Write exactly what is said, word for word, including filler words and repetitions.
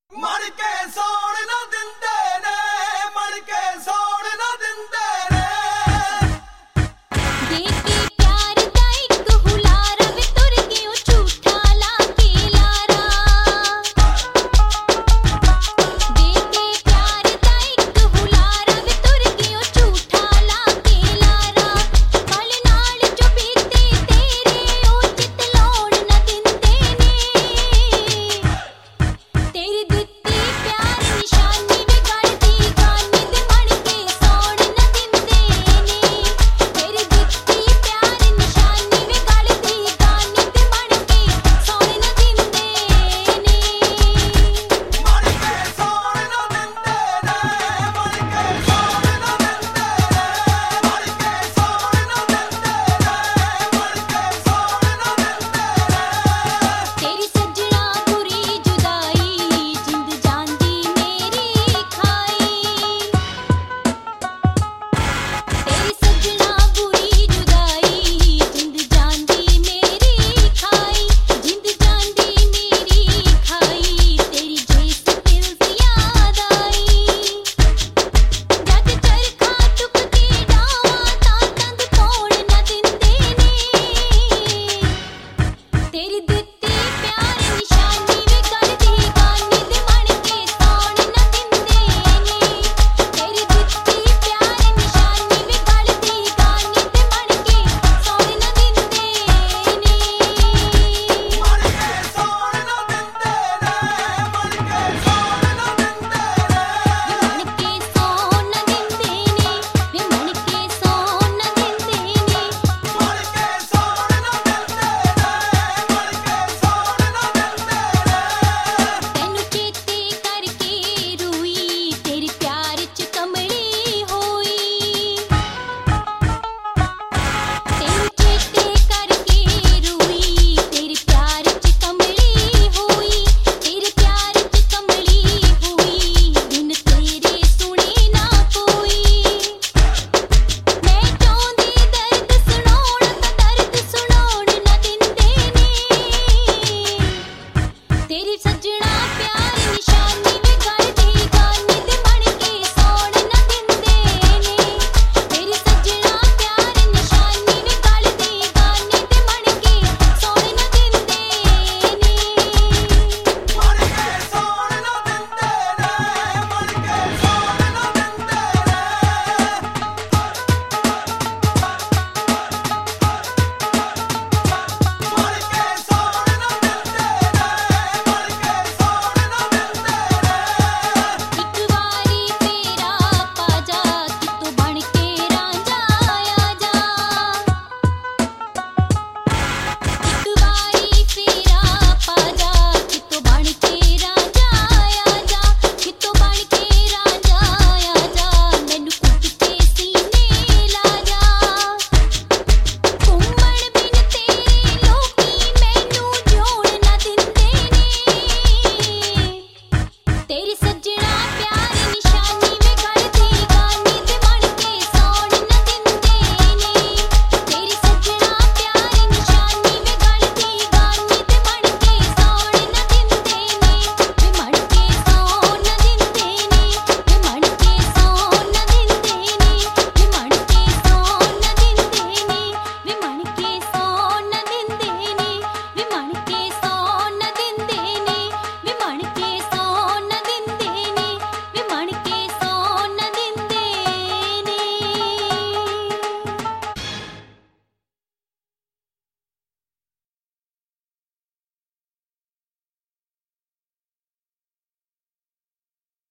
ਮਰ ਕੇ ਸੌਣ ਨਾ ਦਿੰਦੇ ਨੇ, ਮਰ ਕੇ ਸੌਣ ਨਾ ਦਿੰਦੇ ਨੇ। ਦੇ ਕੇ ਪਿਆਰ ਦਾ ਇੱਕ ਹੁਲਾਰਾ ਵੇ ਤੁਰ ਗਿਓ ਝੂਠਾ ਲਾ ਕੇ ਲਾਰਾ। ਦੇ ਕੇ ਪਿਆਰ ਦਾ ਇੱਕ ਹੁਲਾਰਾ ਵੇ ਤੁਰ ਗਿਓ ਝੂਠਾ ਲਾ ਕੇ ਲਾਰਾ। ਪਲ ਨਾਲ ਜੋ ਬੀਤੇ ਤੇਰੇ ਉਹ ਚਿਤ ਲਾਉਣ ਨਾ ਦਿੰਦੇ ਨੇ। ਤੇਰੀ ਦਿੱਤੀ ਪਿਆਰ ਨਿਸ਼ਾਨੀ ਵੇ ਗਲਦੀ ਗਾਨੀ ਤੇ ਮਣ ਕੇ ਸੌਣ ਨਾ ਦਿੰਦੇ ਨੇ। ਤੇਰੀ ਦਿੱਤੀ ਪਿਆਰ ਨਿਸ਼ਾਨੀ ਵੇ ਗਲਦੀ ਗਾਨੀ ਤੇ ਮਣ ਕੇ ਸੌਣ ਨਾ ਦਿੰਦੇ ਨੇ। ਮਰ ਕੇ ਸੌਣ ਨਾ ਦਿੰਦੇ ਨੇ, ਮਰ ਕੇ ਸੌਣ ਨਾ ਦਿੰਦੇ ਨੇ। ਮਰ ਕੇ ਸੌਣ ਨਾ ਦਿੰਦੇ ਨੇ, ਮਰ ਕੇ ਸੌਣ ਨਾ ਦਿੰਦੇ ਨੇ। ਤੇਰੀ ਸੱਜਣਾ ਬੁਰੀ ਜੁਦਾਈ ਜਿੰਦ ਜਾਂਦੀ ਮੇਰੀ ਖਾਈ। ਤੇਰੀ ਸੱਜਣਾ ਬੁਰੀ ਜੁਦਾਈ ਜਿੰਦ ਜਾਂਦੀ ਮੇਰੀ ਖਾਈ। ਜਿੰਦ ਜਾਂਦੀ ਮੇਰੀ ਖਾਈ ਤੇਰੀ ਜਿਸ ਦਿਲ ਦੀ ਯਾਦ ਆਈ। ਜਦ ਚਰਖਾ ਚੁੱਕ ਕੇ ਡਾਵਾਂ ਤਾਂ ਤੰਦ ਪਾਉਣ ਨਾ ਦਿੰਦੇ ਨੇ। ਤੇਰੀ ਦਿੱਤੀ ਪਿਆਰ ਨਿਸ਼ਾਨੀ ਵੇ ਗਲਦੀ ਗਾਨੀ ਤੇ ਮਣ ਕੇ ਸੌਣ ਨਾ ਦਿੰਦੇ ਨੇ। ਤੇਰੀ ਦਿੱਤੀ ਪਿਆਰ ਨਿਸ਼ਾਨੀ ਵੇ ਗਲਦੀ ਗਾਨੀ ਤੇ ਮਣ ਕੇ ਸੌਣ ਨਾ ਦਿੰਦੇ ਨੇ। ਮਰ ਕੇ ਸੌਣ ਨਾ ਦਿੰਦੇ ਨੇ, ਮਰ ਕੇ ਸੌਣ ਨਾ ਦਿੰਦੇ ਨੇ। ਮਣ ਕੇ ਸੌਣ ਨਾ ਦਿੰਦੇ ਨੇ ਵੇ ਮਣ ਕੇ ਸੌਣ ਨਾ ਦਿੰਦੇ ਨੇ। ਮਰ ਕੇ ਸੌਣ ਨਾ ਦਿੰਦੇ ਨੇ, ਮਰ ਕੇ ਸੌਣ ਨਾ ਦਿੰਦੇ ਨੇ। ਤੈਨੂੰ ਚੇਤੇ ਕਰਕੇ ਰੋਈ ਤੇਰੇ ਪਿਆਰ ਚ ਕਮਲੀ ਹੋਈ। ਤੈਨੂੰ ਚੇਤੇ ਕਰਕੇ ਰੋਈ ਤੇਰੇ ਪਿਆਰ ਚ ਕਮਲੀ ਹੋਈ। ਤੇਰੇ ਪਿਆਰ ਚ ਕਮਲੀ ਹੋਈ ਬਿਨ ਤੇਰੇ ਸੁਣੇ ਨਾ ਕੋਈ। ਮੈਂ ਚਾਹੁੰਦੀ ਦਰਦ ਸੁਣਾਉਣ ਤਾਂ ਦਰਦ ਸੁਣਾਉਣ ਨਾ ਦਿੰਦੇ ਨੇ। ਤੇਰੀ ਸੱਜਣਾ ਪਿਆਰ